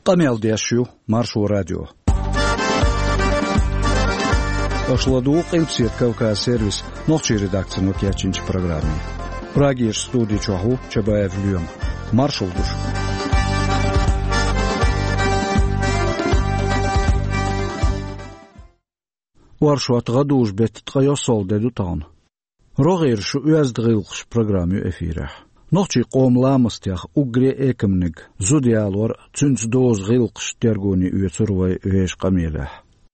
قميل ديشيو مارشو راديو أشلدو قلبسيت كوكاز سيرفيس نوخشي редакция нокиячинч программе. Прагиш студии чоху чабаев люм. Маршал душ. Варшват гадуш бет тқайосол деду таун. Рогер шу уяздгилш программе эфирах. Нохчи қом ламастях угре экемниг зудиалор цүнц доз гилш тергуни уйцурвай веш камилах.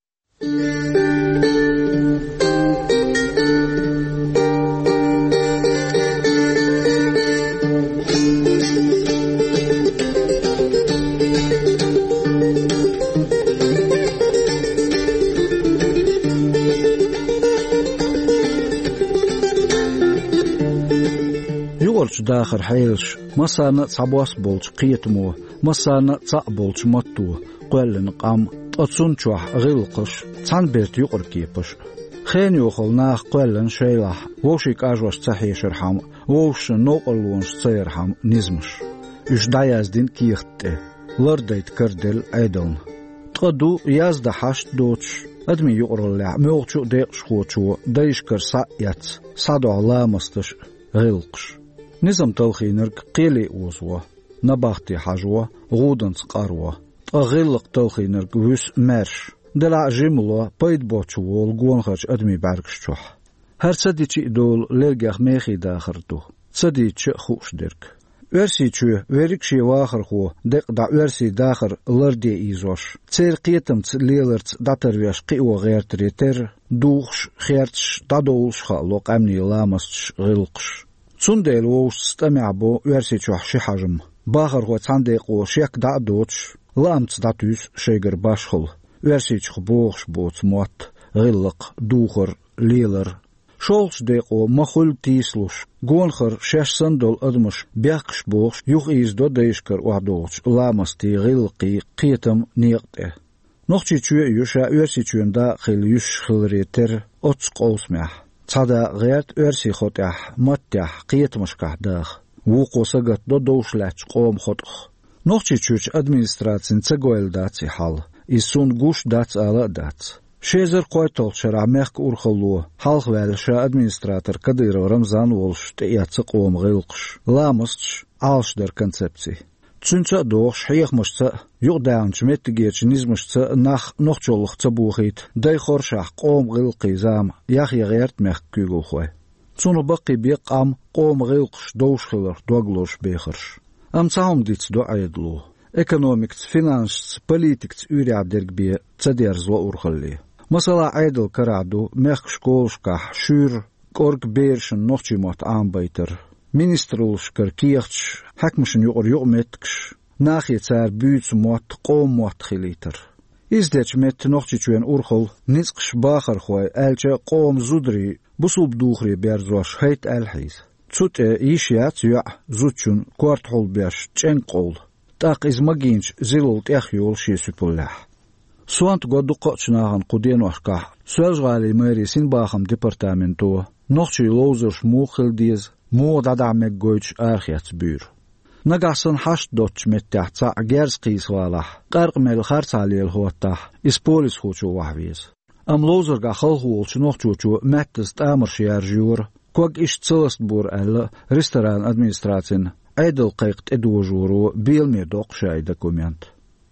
داخل حيلش مسانا صباس بولش قيتمو مسانا صعبولش متو قلن قام تصنشوح غلقش صنبرت يقركيبش خين يوخل ناخ قلن شيلح ووشيك أجوش صحيش رحم ووش نوقلونش صيرحم نزمش إش دايازدين كيخته لرديت كردل عيدون تقدو يازد حشت دوتش أدمي يقرلع موغشو ديقش خوتشو دايشكر سايات صادو علامستش غلقش نظام تلخينرك قيلي اوزوا نباختي حجوا غودن قاروا اغلق تلخينرك وس مرش دلع جملو بايد بوتشول غونخش ادمي بركشچوح هر صديچي دول لرگخ ميخي داخرتو صديچ خوش درك ورسي چو وريكشي واخر خو دق دا ورسي داخر لردي ايزوش تير قيتمت ليلرت داترويش قيو غيرتريتر دوخش خيرتش دادولش خلوق امني لامسش غلقش سندل ووش استمع بو ورسي چوح شي حجم باخر خو صنديقو شيك دا دوتش لامت داتوس شيگر باشخل ورسي چخ بوخش بوت موت غلق دوخر ليلر شولش ديقو مخول تيسلوش گونخر شش سندل ادمش بيخش بوخش يوخ ايز دو ديشكر وحدوش لامستي غلقي قيتم نيقته نوخشي چو يوشا ورسي چون دا خيل يوش خلريتر اتس قوسمح صدا غيرت ورسي خوتح متح قيت مشكح داخ وقو سقط دوشلاتش قوم خطخ نوخشي چوش ادمنستراتسين تسقويل داتسي حال إسون قوش داتس على داتس شيزر قويتول شرع ميخك أورخلوه حالخ والشا ادمنستراتر كدير ورمزان والش تأيات قوم غيلقش لامستش عالش در كونسبسي تسنسا دوخش حيخ مشتا يقدانش متجيرش نزمشتا ناخ نوخشولخ تبوخيت داي خورشاح قوم غلقي زام ياخي غيرت ميخ كيغو خوي تسونو بقي بيقام قوم غلقش دوش خلر دوغلوش بيخرش ام تاهم ديتس دو عيدلو ايكونوميكس فينانس بوليتيكس يورياب درق بي تديرزو أورخلي مثلا عيدل كرادو ميخ شكولشكاح شور كورك بيرشن نوخشي موت آنبايتر ministrulš kar kiechč hakmischen jor jometkš nachje tsar buits mot qom mot khiliter izdech met nochchuen urkhol nisksh bacher khoy elche qom zudri busub dukhri berzosh hayt alhiz tsut ishiat ya zutchun kwart hol besh chenqol taq izmaginch zilolt yakhyol shesupullah suant goduqchnahan qudenoshka sözgali merisin baxam departamento nochchi lozers mukhildiz مو دادعمك جويتش آخيات بير نقصن حشت دوتش متاحتا جرز قيس والح قرق ميل خرص عليه الهوتاح إسبوليس خوشو وحويز أم لوزر قا خلخولش نوخشوشو مكتز تامر شيار جور كوك إش تسلست بور ألا ريستوران أدمنستراتين عيدل قيقت إدو جورو بيل ميدوق شاي دوكومنت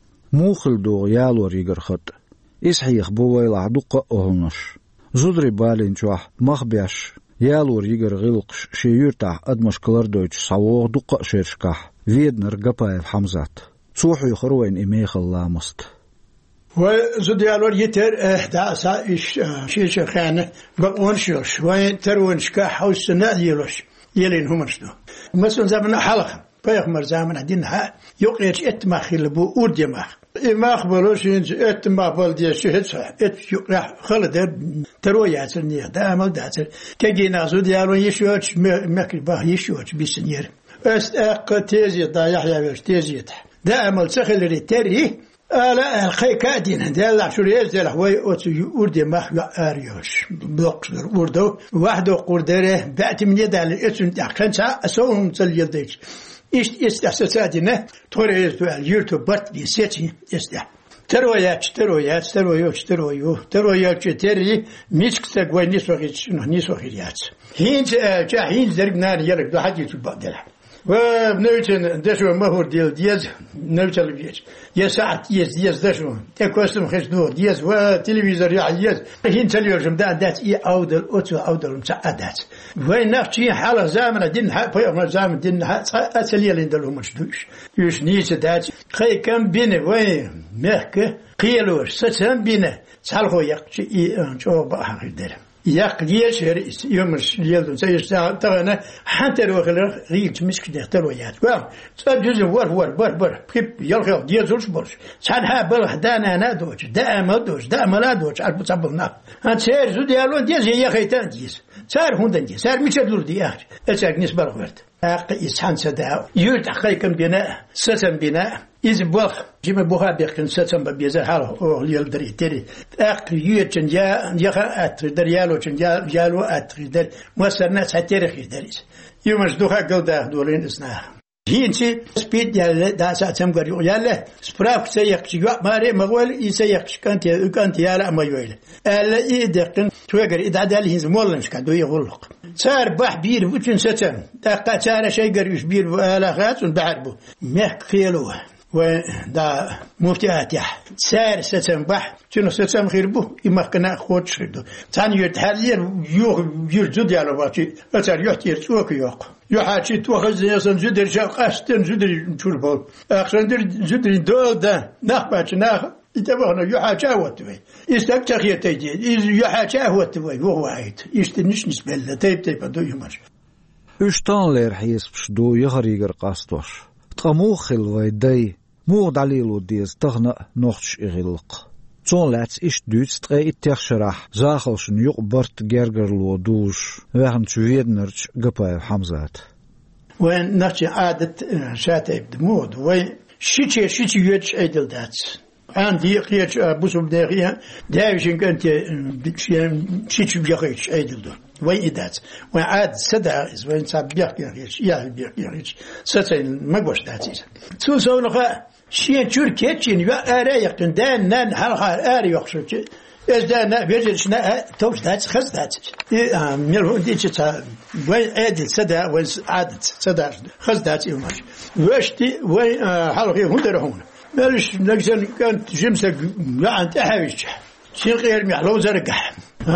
موخل دو يالو ريگر خط إسحيخ بويلع دوق أهلنش زودري بالين جوح مخبيش يالور يجر غلقش شيورتاح أدمش كلردوش صوغ دقة شيرشكاح فيدنر قبايف حمزات صوحو يخروين إميخ اللامست وزود يالور يتر داسا إش شيشر خانة بقون شوش وين ترونشكا حوس ناديلوش يلين همرشنو مثلا زمن حلقة بيغمر زمن دينها يقيرش اتماخي لبو أوديماخ ما أخبروش إنج اتماخ بالدي شهدها يقرح خلدر ترويات النية دامل داتر كجينا زود يالور يشوش مكر باه يشوش بسنير أستأق تيزي دا يحيى بيش تيزيت دامل سخل ريتري ألا الخيكا دين دلع شو يزل هوي أردي مخ أريوش بلوكسر وردو واحدو قردره بأتي من يدال إسن تحقنسا أسوهم تل يديش استحساساتنا توريز اليوتيوب برت بيسيتي استه ترويات تري ميسك تقوي نسوخيات هين زرقنا يلك دو حد يوتيوب بدله ونوتن دشو مهور ديز نوتل بيج يا ساعة ديز دشو تكوستم خشدو ديز وتلفزيون يعيز هين تليوجم دات اي اودل اوتو اودل مساعدات وين نفسي حالة زامنة دين حق زامن دين اتليا لندلو مشدوش يوش نيت دات خي كم بينه وين مهك قيلوش ستم بينه صالحو يقشي اي جو باخر دير يقليش يومش يلدون سيش تغنى حتى لو خلق غيت مسك دختلويات واه تجوز ور بخيب يلخ ديزولش برش سانها بل دانا نادوش دا ما دوش على بتصبنا هتسير زو ديالو ديز يا خيتان ديز صار هوندن ديز صار ميشدور ديار اتاك نسبه الغرد اق يسحن سدا يوت حقيقه بناء ستم بناء إذا بوخ جيم بوها بيكن ستم بيزا حاله أو ليال دري تري أق يوتشن يا أتر دريالو تشن جالو أتر در مسرنا ساتيرخي دريس يومش دوها قلدا دولين إسنا هينشي سبيد يا دا ساتم قريو ياله سبراك سيقشوا ماري مغول يسيقش كانت يالا ما يويل ألا يدقن توجر إذا دالهين مولنش كدو يغلق صار بح بير وتشن ستم دقة صار شيء قريش بير وآلا خات ونبعربو مهك خيلوه ودا مفتاحات سار ستم بح شنو ستم خيربو يمكن خود شردو ثاني يتحلل يرجد على واتي أثر يحتير سوق يوق يحاكي توخذ يسن جدر شاق أستن جدر شربول أخشندر جدر دول ده نخبش يتبعنا يحاكي واتوي يستكتخي تيجي يحاكي واتوي وهو عيد يستنش نسبة له تيب دو يمر اشتان لير حيسبش دو يغريقر قاستوش تقموخل ويدي مو دليلو ديز تغنى نوخش إغلق زون لاتس إش دوتس تغي إتخشرح زاخلشن يقبرت جرجرلو دوش وهم تشويدنرش قبايو حمزات وين نرشي عادة شاتي بدمود وين شيتش يوتش أيدل داتس عندي قيتش بوسم داغيها داوشن كنت شيتش بيخيتش أيدل دون وين إدات وين عاد سدع وين صاب بيخيتش بيخيتش ستين مقبوش داتيس سو نخا شين تركيتشين يا أريقن دان نان حال أريقش إذا دان بيجلسنا توش دات خز دات ميلو ديتش تا وين أدل سدع وين عادت سدع خز دات يومش وشتي وين حلقي هندرهون مالش نجزن كانت جمسك عند أحويش شين غير محلو زرقح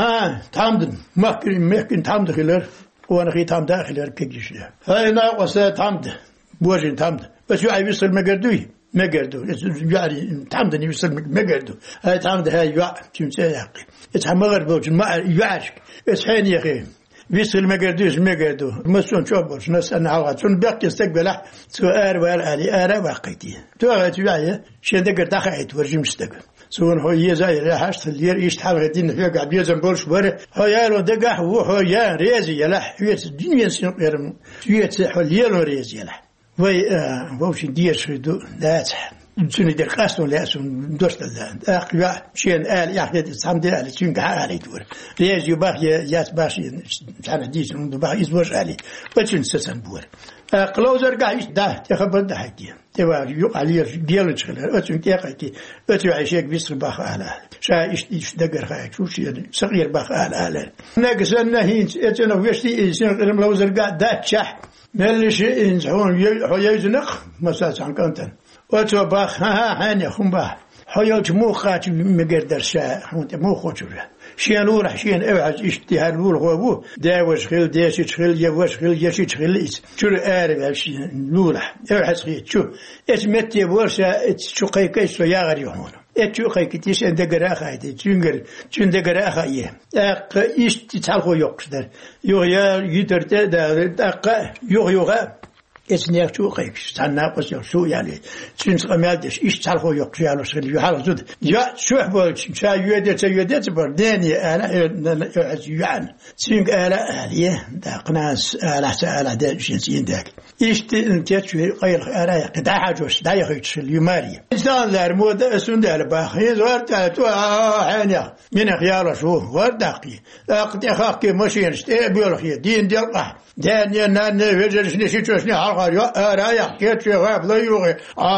تعمدن ممكن تعمد خلال وانا خي تعمد خلال كيجيش هاي ناقص تعمد بوجه تعمد بس يعي يوصل ما قردو يعني تعمد يوصل ما قردو هاي تعمد هاي يع تمسى يقي يتحمل غربوج ما يعرف اسحين يا اخي يوصل ما قردو مسون شوبوش ناس انا عوض شون باقي استقبله سؤال والالي ارا واقيتي تو يعي شي دقر دخيت ورجي مستقبل سون هو يزاي راحت اللير يشتحل غدين في قاعد بيزن بولش ور هو يالو دقح وهو يا ريزي يلح يت الدنيا سير يت حليلو ريزي يلح وي وش ديش دو ذات سن دير قاستون لاسون دوست اخ شين ال يحدد الحمد لله تشين على دور ريز يباخ يات باش انا ديش من باخ يزوج علي بتشن سسن بور قلوزر قاعد ده تخبر ده حكي تبا يق عليه ديال شغله اتون تيقتي اتو عيشك بيصباح على شا ايش دقر خايك شو شي صغير باخ على ناقصنا هين اتنا ويشتي سن قلوزر قاعد ده تشح ملش انزحون يزنق مساس عن كنتن اتو باخ هاني خم باخ حيوت مو خات مقدر شا مو خوتره شين ورح شين اوعز اشتهار لول هو داوش خيل داش خيل يواش خيل يشي خيل شو ارغ شي لولح اوعز خيل شو اسمتي ورشا شو قيكيش يا غير هون اتشو قيكتيش عند قراخه هاي تشنج قراخه يه اق ايش تالخو يوقدر يا يدرت اق يوغا اسنيك شو قيك تناقص شو يعني سنس قمادش ايش تالخو يقشالو شغل يحال زود يا شو حبول شا يودت برداني انا يعني سنك الا اليه دقناس الا ده جنسين داك ايش انت شو غير الا قد حاجوش دا يخيش اليماري انسان لرمود اسند الباخي زورت تو عينيا من خيار شو وردقي قد اخاك ماشي نشتي بيولخي دين ديال دانيا نان وجرش نشي توشني قال رايح كيت غاب لا يوغي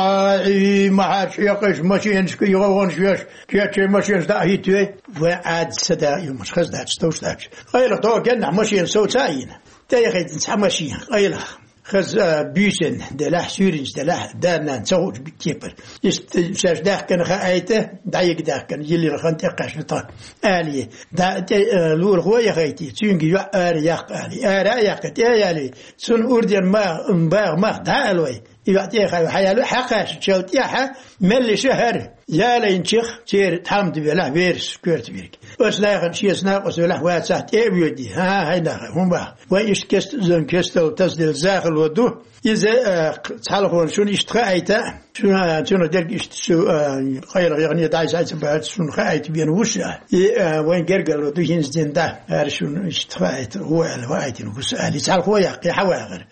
ما عادش يقش ماشينش يغون شويش كيت ماشينش دا هيتوي وعاد سدا يوم مش خز داش توش داش قيل تو كنا ماشين سو تاين تايخي تنصح ماشين قيل خز بيشن دلاح سورينج دلاح دارنا نسوج بكيبر شاش داخ كان خايته دايق داخ كان يلي رخان تقاش نطا آلية دا لور هو يخيتي تونجي يو ياق آلي ياق تيالي سن أردن ما مباغ ما دالوي يبعتي خايو حيالو حقاش شوتياها ملي شهر يا لينشيخ تير تحمد بلا بيرس كورت بيرك بس لا يخن شي سناق وسوله واتسات بيودي ها هيدا هم با ويش كست زن كستو تصدل زاخل ودو إذا تعلقون شون يشتخايتا شون درك يشتسو خير يعني دايس عايز بعد شون خايت بين وش وين جرجل ودو ينزدين دا شون يشتخايت هو الوايت وش اللي تعرف هو يحكي حواغر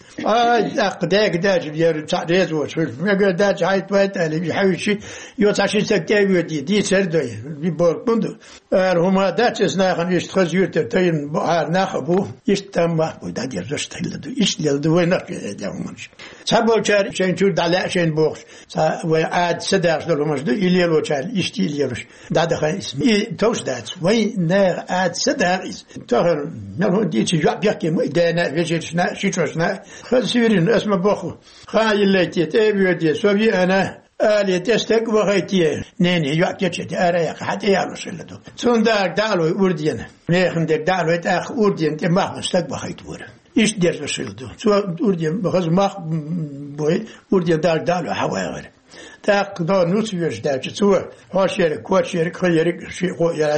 داك داج بير تعريز وش ما قال داج هايت وايت اللي بيحاول شيء يوتاشي سكتي بيدي دي سردوي بيبور بندو هما داج اسنا يشتخز يوتين بحر ناخبو يشتم بودا دير زشتلدو يشتلدو وين نرجع سبب شر شين شو دلع شين بوخ وعاد سداش دلو مجد إليلو شال يشتي إليلوش دادا خايس توش دات وين نار عاد سداش تهر نلو دي تجوا بيحكي ميدانا فيجيشنا شيتوشنا خسيرين اسم بوخو خاي اللي تيبيودي سوبي أنا اللي تستك وغيتيه نيني يعطيك أريق حتى يعرف اللدو سون دالو أوردين نيخن دالو تأخ أوردين تمام استك وغيتور إيش دير رسيلدو سو أوردين بخز ماخ بوي أوردين دالو حواغر تاق دار نوتيوش داج سو هاشير كواتشير خيرك شي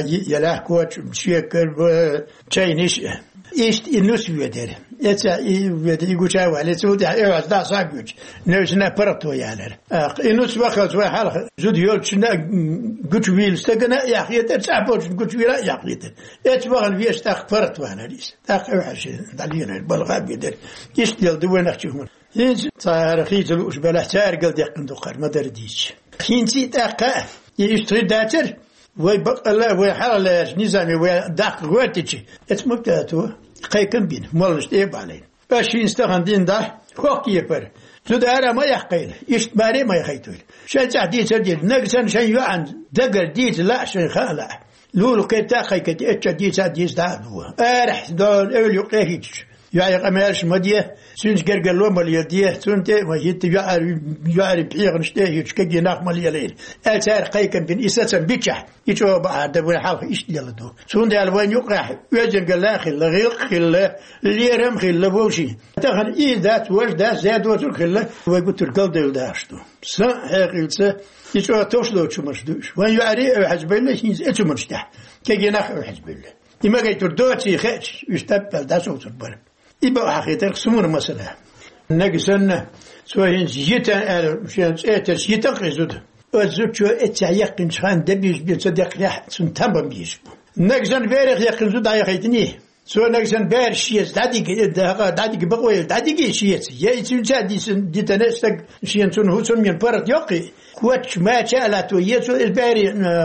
يلا كواتش شيكر تشاينيش إيش النوتيو دير يتا يقول شاو على سود إيه دا صاحبك نوزنا برتو يالر النوتيو وقت وحال زود يولشنا قلت ويل استقنا يا أخي تسعبوش قلت ويلا يا أخي يتبغى فيش تاق برتو أنا ليس تاق وحش دليل البلغاب يدير يشتغل دوين أختهم هيج صار خيز الأشبال احتار قلت يقن دقر ما درديش خينتي تاقا يشتري داتر ويبقى الله ويحال نظامي ويداق غواتيجي اتمبتاتو قيكم بين مولش تيب عليه باش يستغن دين ده خوك يبر زود أرى ما يحقين يشتباري ما يخيتول شجع ديت ديت نقصن شيء يعن دقر ديت لا شيء خالع لولو كيتا خيكت اتش ديت ده أرح دول أولي قهيج يا قماش مديه سنج قرقلو مليديه سنت وجيت يعرف بحيغ نشتيه يشكي ناق مليالين أتار قيكم بين إساسا بيتشح يتوه بعد دبون حالك إيش يلدو سنت الوين يقرح ويجن قلا خلا غير خلا ليرم خلا بوشي تخن إيه ذات وش ذات زاد وتر خلا ويقول تركل ديل داشتو سا هيقلت يتوه توصلوا شو مشدوش وين يعرف حزب الله ينز إتو مرشتح كي ناق حزب الله إما قلت دوتي خيش يستقبل دا صوت البر يبقى حقيقة قسمون مثلا نقصنا سواء جيتا شيء ترس يتقصد أزود شو اتعيق شان دبيش بيصدق رح سنتم بيش نقصن بيرخ يقصد عيقتني سواء نقصن بير شيء دادي بقوي دادي شيء يا إنسان دي تنستق شيء سنه سن من برد يقي كوتش ما شالته يسوع إسباري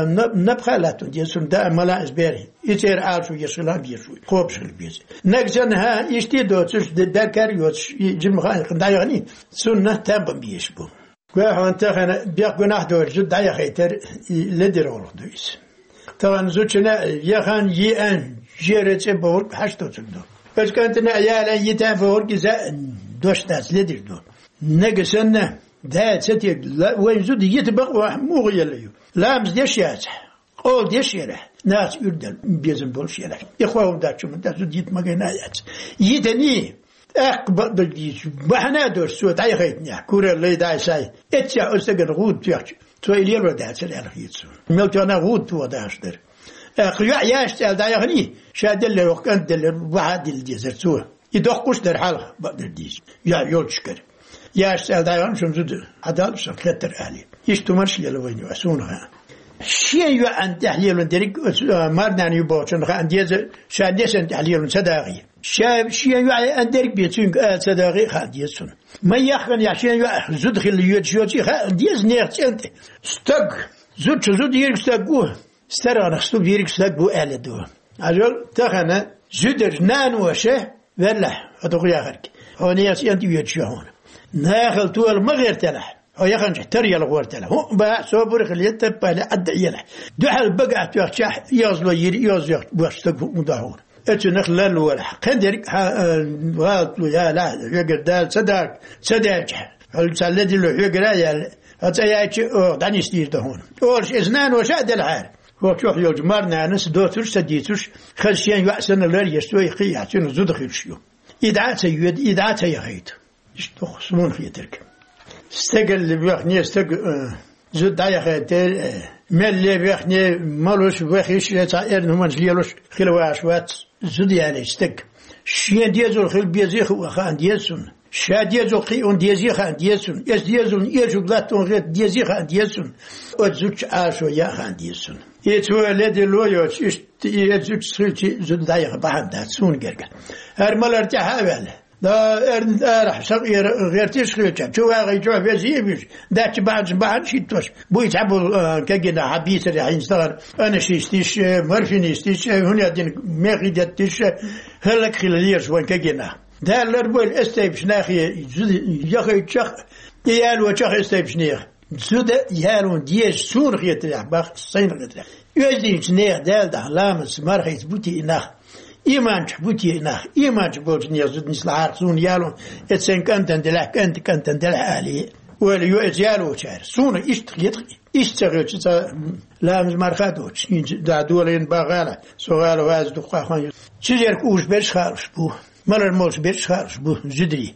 نبخلته يسوع ده ملا إسباري يصير عارفه يسوع بيسوع خوبش البيز نجزنها يشتيدو تش دكار يوتش جمخان خدايغني سنة تام بيشبو كوا أنت خنا بيقنا دور جد عيا خيتر لدرول دويس طبعا زوجنا يخان يان جيرت بورك حشتو تقدو بس كانت نعيالا يتافور كذا دوش ناس لدردو نجزنا ده ستي وين زود يتبقى مغير ليه لامس ديش ياتح قول ديش يرح ناس يردل بيزن بولش يرح إخوة داتشو من ده زود يتمغنايات يتني أقبض الجيش بحنا دور سوت عي خيتني كورة اللي داي ساي اتشا أستقر غود تيحش تو إلير ودات الأرخ يتسو ملتونا غود تو داش در أخيا ياشتال داي غني شادل وقت دل بعد الجزر سو يدقوش در حالة بعد الجيش يا يولشكر ياشتال دايان شمزود عدال شكلتر أهلي يشتمرش يلويني أسونها شيء عن تحليل دريك مارنان يبوشن عن ديز شاديس تحليل صداقي شيء عن دريك بيتون صداقي خاديسون ما يخن يشين زود خل يجوتي ديز نيرت انت ستق زود يرك ستقوه سترى نخستو يرك ستقو أهلدو أجل تخنا زودر نان وشه ولا أتوقع خرك هونياس أنت يجون ناخل طول ما غير تلح هو يخنج تري الغور تلح هو بقى صبر خليته بقى عد يلح دحل بقى تشح يازلو ياز بوشتك مدهور اتنخ لالو ولا قدر واتلو يا لا يقدر صدق هل سالدي له يقرا يا هتاياتي داني ستير دهون اولش ازنان وشاد الحال هو شوف يوج مرنا ناس دوتش سديتش خلشين يحسن لر يستوي قياتين زود خلشيو إدعاء يهيد يشتوخ سمون خيترك استقل اللي بيخني زود دايا خيتر مال اللي بيخني مالوش بيخيش يتعير نمانج ليلوش خلواش وات زود يعني استق شين ديزو خل بيزيخ وخان ديزون شا ديزو قيون ديزيخ خان ديزون يس ديزون يجو بلاتون غير ديزيخ خان ديزون وزوج عاشو يا خان ديزون يتولد اللويوش يزوج سلتي زود دايا بحد سون جرجل هرمال ارتاح ولا لا راح صغير غير تشخيش شو غي جو بيزيبش داك بعد شيتوش بو يتعبوا كجدا حبيس راح ينصغر انا شيستيش مرفيني ستيش هنا دين ميغي دتش هلك خلالير وين كجنا دا لربول استيبش ناخي يخي تشخ يالو تشخ استيبش نيخ زود يالو ديش سور خيتريح باخ صين خيتريح يزيج نيخ دال ده لامس مرخيت بوتي اناخ إيمان بوتي ناخ إيمان بوتي نيزود نسلع سون يالو اتسن كنتن دلع كنتن دلع عليه ولا يالو شعر سون إشتغيت إشتغيت لامز مرخاتوش دا دولين باغالا سوغالو واز دقا خان شجر كوش برش خارش بو مالر موش برش خارش بو جدري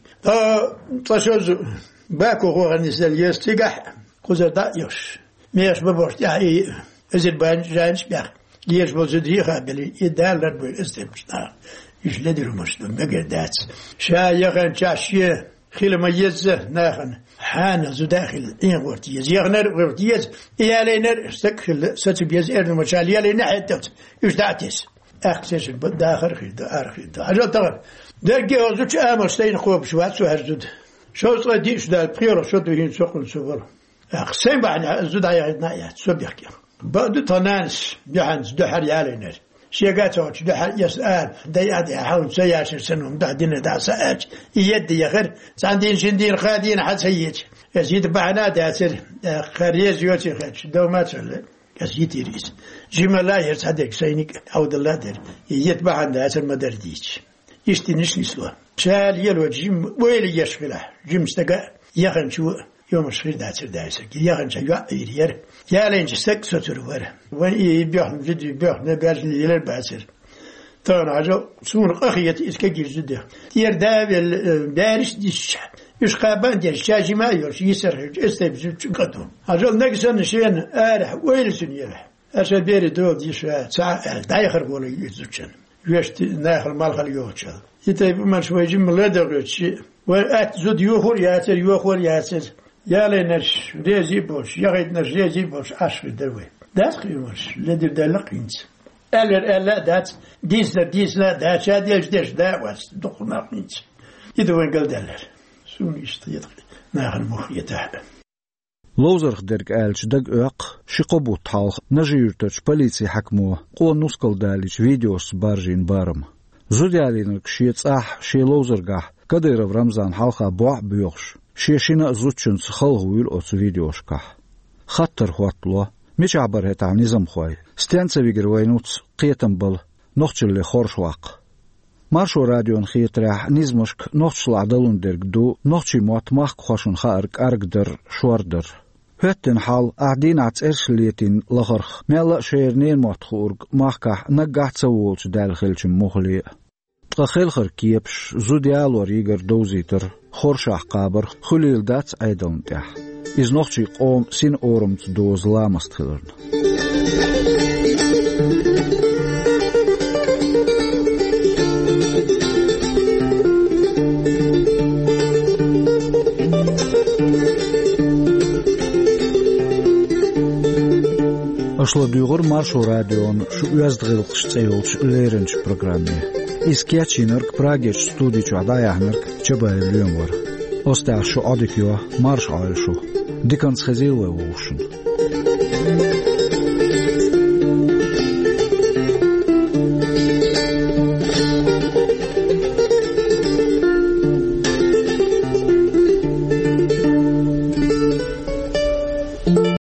تشوز باكو هو غنسل يستيقح قزر دا يوش ميش ببورت يعني أزربان جانش بيخ ليش بوزدري خابلي يدالر بو استمشنا إيش لدرو مشتم بقردات شا يغن شاشيه خيل ما يزه ناخن حان زو داخل إيه ورتيز يغنر ورتيز يالينر استكل ستبيز إرن مشال يالين حدت إيش دعتيس أخسش بداخر خيد أرخيد أجل تغر درجة وزوج أمستين خوب شوات سو هرزود شو صديش دا بخير شو تهين سوق سوبر أخسين بعد زود عيادنا يا سوبيك بعد تنانس جهنز دحر يالينر شيقاتوش دحر يسأل ديادي حاول سياشر سنهم دهدين دا سأج يدي يخر ساندين شندين خادين حد سيج يزيد بعنا داسر خريز يوتي خدش دومات ولا يزيد يريس جيما لا يرسدك سينيك عود الله در يتبع داسر مدرديش يشتنش نسوا شال يلو جيم ويلي يشغله جيم استقى يخن شو يوم الشغل داسر داسر يخن شو يرير يالين جسك ستر ور ويبيح فيديو بيح نبرج ليلر باسر تون عجو سون أخيت إسكجير زده تير دابل دارش ديش يشقابان ديال الشاجي ما يورش يسر استبزو قدو عجل نقصن شين آرح ويلسن يرح أشا بيري دو ديش ساعة دايخر بولي يزوجن يشت ناخر مالخل يوچل يتايب من شوي جم لدغش وات زود يوخر ياسر يالينش ريزي بوش يغيدنش ريزي بوش عشر دوي داس خيوش لدر دلقينت ألا دات ديس لا دات شاديش ديش دا واس دخلنا قينت إذا وين قال دلر سوني اشتيت ناخر مخ يتحلم لوزرخ درك آلش دق اق شقبو تالخ نجيرتش بوليسي حكمو قوان نسكال داليش فيديوس بارجين بارم زوديالينك شيت اح شي لوزرقح قدير رمضان حلقة بوع بيوخش شيشينا زوتشن سخلغويل اوتس فيديوشكح خطر خواتلو مش عبر هتا نظام خوي ستانسا بيجر وينوتس قيتن بل نوخشل خورش واق مارشو راديون خيتراح نزمشك نوخشل عدلون درك دو نوخشي موت ماخ خوشن خارك أرقدر شوردر هتن حال قاعدين عتسرشليتين لغرخ ميلا شيرنين موت خورق ماخكح نقاح تسوولش دالخلش مخلي تخيلخر كيبش زوديال وريجر دوزيتر خورشاح قابر خليل دات ايدون تاح إز نوخشي قوم سين أورمت دوز لامستخلرن أشلا ديغور مارشو راديون شو يزدغلقش تسيولش ليرنش برنامج إسكياتشينرك براغيش ستوديشو عداياهنرك جبا اليوم ور أستاذ شو أديكيو مارش عايشو ديكانس خزيل ووشن